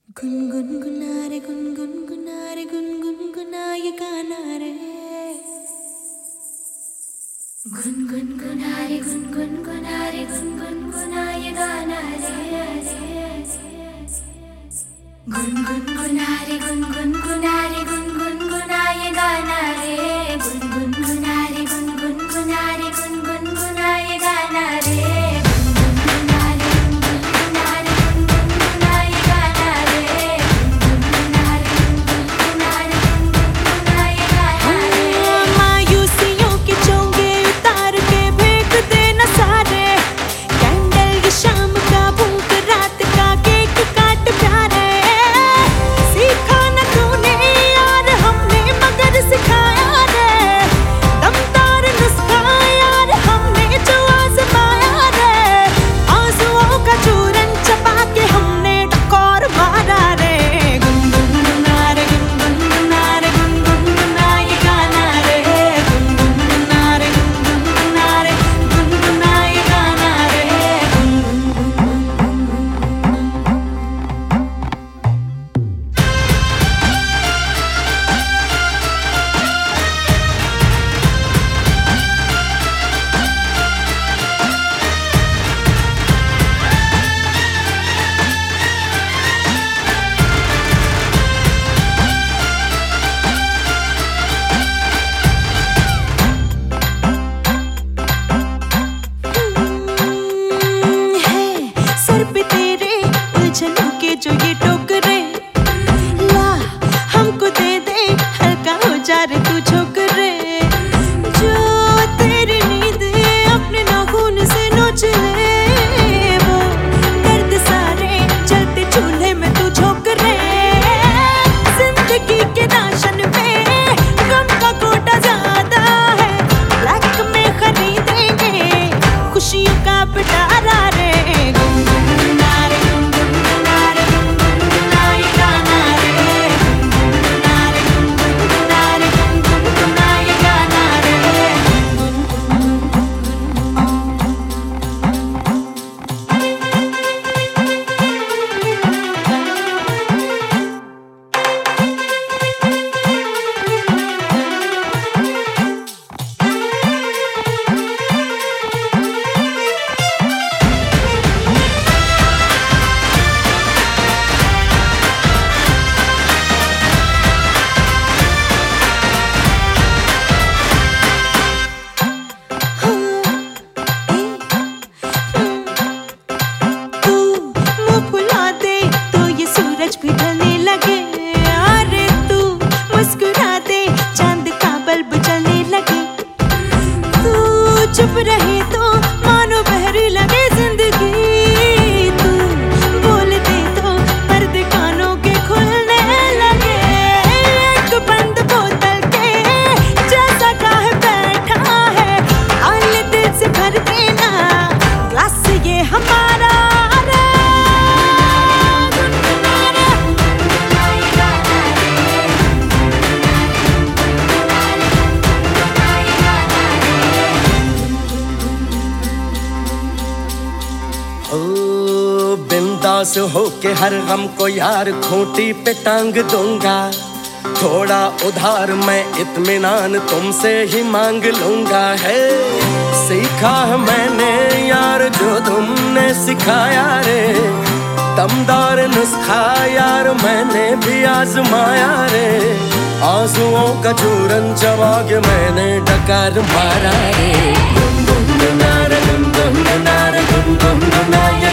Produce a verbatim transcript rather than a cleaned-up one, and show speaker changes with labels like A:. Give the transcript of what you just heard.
A: गुनगुनगुना रे गुनगुनगुना रे गुनगुनगुना ये गाना रे गुनगुनगुना रे गुनगुनगुना रे गुनगुनगुना ये गाना रे गुनगुनगुना रे गुनगुनगुना रे गुनगुनगुना ये गाना रे गुनगुनगुना रे गुनगुनगुना रे गुनगुनगुना ये गाना रे जो ये टोकरे ला हमको दे दे हल्का हो जा रे तू छोकरे जो तेरी नींद अपने नाखून से नोच ले वो दर्द सारे चलते चूल्हे में तू छोकरे जिंदगी के राशन पे गम का कोटा ज्यादा है ब्लैक में खरीदेंगे खुशियों का पिटारा रे भी ढलने लगे अरे तू मुस्कुरा दे चांद का बल्ब जलने लगे तू चुप रहे तो मानो बहरी लगे जिंदगी तू बोल दे तो पर्दे कानों के खुलने लगे एक बंद बोतल के जैसा काहे बैठा है आल दिल से भर देना ग्लास ये हमारा
B: बिंदास होके हर गम को यार खूंटी पे टांग दूंगा थोड़ा उधार मैं इत्मीनान तुमसे ही मांग लूंगा है सीखा है मैंने यार जो तुमने सिखाया रे दमदार नुस्खा यार मैंने भी आजमाया रे आंसुओं का चूरन चबा के मैंने डकार मारा रे गुनगुनगुना रे गुनगुनगुना रे गुनगुनगुना